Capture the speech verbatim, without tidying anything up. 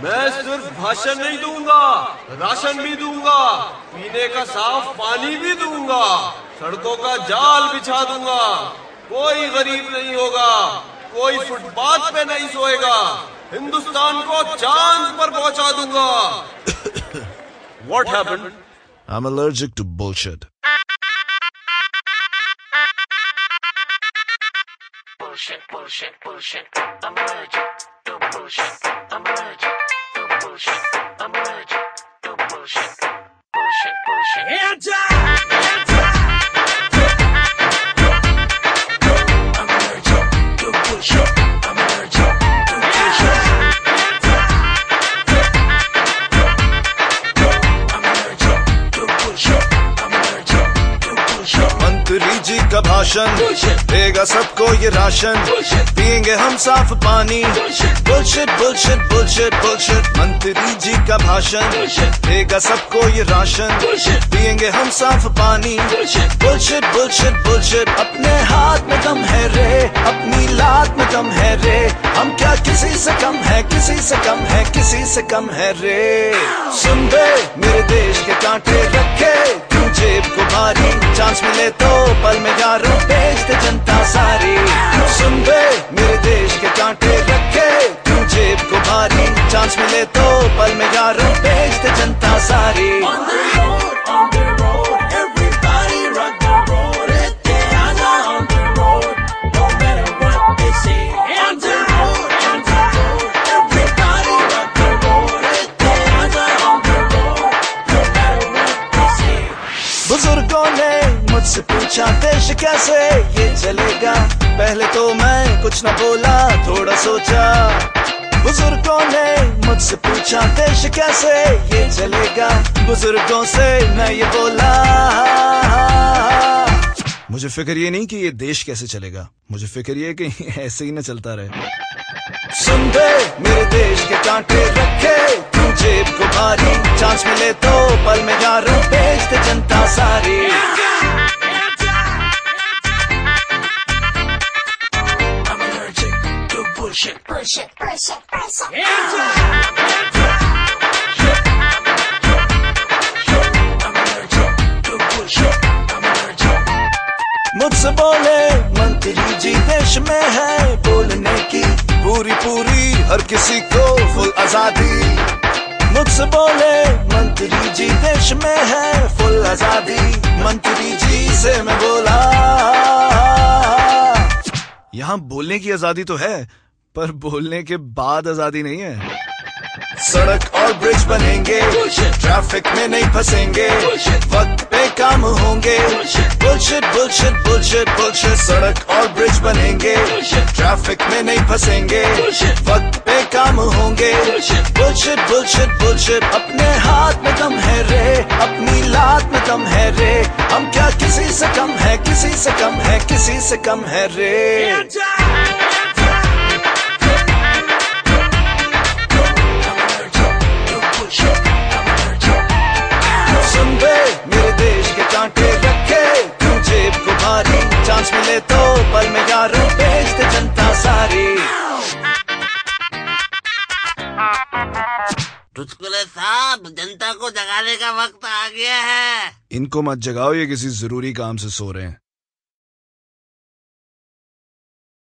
मैं सिर्फ भाषण नहीं दूंगा, राशन भी दूंगा, पीने का साफ पानी भी दूंगा, सड़कों का जाल बिछा दूंगा, कोई गरीब नहीं होगा, कोई फुटपाथ पे नहीं सोएगा, हिंदुस्तान को चांद पर पहुंचा दूंगा। What happened? I'm allergic to bullshit. Bullshit, bullshit, bullshit. I'm allergic to bullshit. I'm allergic to bullshit. I'm allergic to bullshit. Bullshit, bullshit. Hands up! Hands up! I'm allergic to bullshit. I'm allergic to bullshit. I'm allergic to bullshit. I'm allergic to bullshit. मंत्री जी का भाषण देगा सबको ये ration, पिएंगे हम साफ पानी। Bullshit bullshit bullshit bullshit. मंत्री जी का भाषण देगा सबको ये राशन, पिएंगे हम साफ पानी। Bullshit bullshit bullshit. अपने हाथ में दम है रे, अपनी लात में दम है रे, हम क्या किसी से कम है, किसी से कम है, किसी से कम है रे। सुन बे मेरे देश के कांटे रखे क्यों जेब को भारी, चांस मिले तो पल में यारों बेच दे जनता सारी। सुन बे मेरे देश के कांटे रखे क्यों जेब को भारी, चांस मिले तो पल में यारों बेच दे जनता सारी। On the road, on the road, everybody rock the road. Etiana on the road, no matter what they say. On the road, on the road, everybody rock the road. Etiana on the road, no matter what they say. बुजुर्गों ने मुझसे पूछा देश कैसे ये चलेगा, पहले तो मैं कुछ न बोला, थोड़ा सोचा। बुजुर्गों ने मुझसे पूछा देश कैसे ये चलेगा, बुजुर्गों से मैं ये बोला। मुझे फिक्र ये नहीं कि ये देश कैसे चलेगा, मुझे फिक्र ये कि ऐसे ही न चलता रहे। सुन बे मेरे देश के कांटे रखे तू जेब को भारी, चांस मिले तो पल में यारों बेच दे जनता सारी। Bullshit, bullshit, bullshit, bullshit. Hands up! I'm allergic to bullshit. I'm allergic. मुझसे बोले मंत्री जी देश में है बोलने की पूरी पूरी हर किसी को फुल आजादी। मुझसे बोले मंत्री जी देश में है फुल आजादी, मंत्री जी से मैं बोला यहाँ बोलने की आजादी तो है, पर बोलने के बाद आजादी नहीं है। सड़क और ब्रिज बनेंगे, ट्रैफिक में नहीं फंसेंगे, वक्त पे काम होंगे। Bullshit bullshit bullshit bullshit. सड़क और ब्रिज बनेंगे, ट्रैफिक में नहीं फंसेंगे, वक्त पे काम होंगे। Bullshit bullshit bullshit. अपने हाथ में दम है रे, अपनी लात में दम है रे, हम क्या किसी से कम है, किसी से कम है, किसी से कम है रे। सुन बे मेरे देश के कांटे रखे क्यों जेब को भारी, चांस मिले तो पल में यारों बेच दे जनता सारी। चुटकुले साहब, जनता को जगाने का वक्त आ गया है। इनको मत जगाओ, ये किसी जरूरी काम से सो रहे हैं।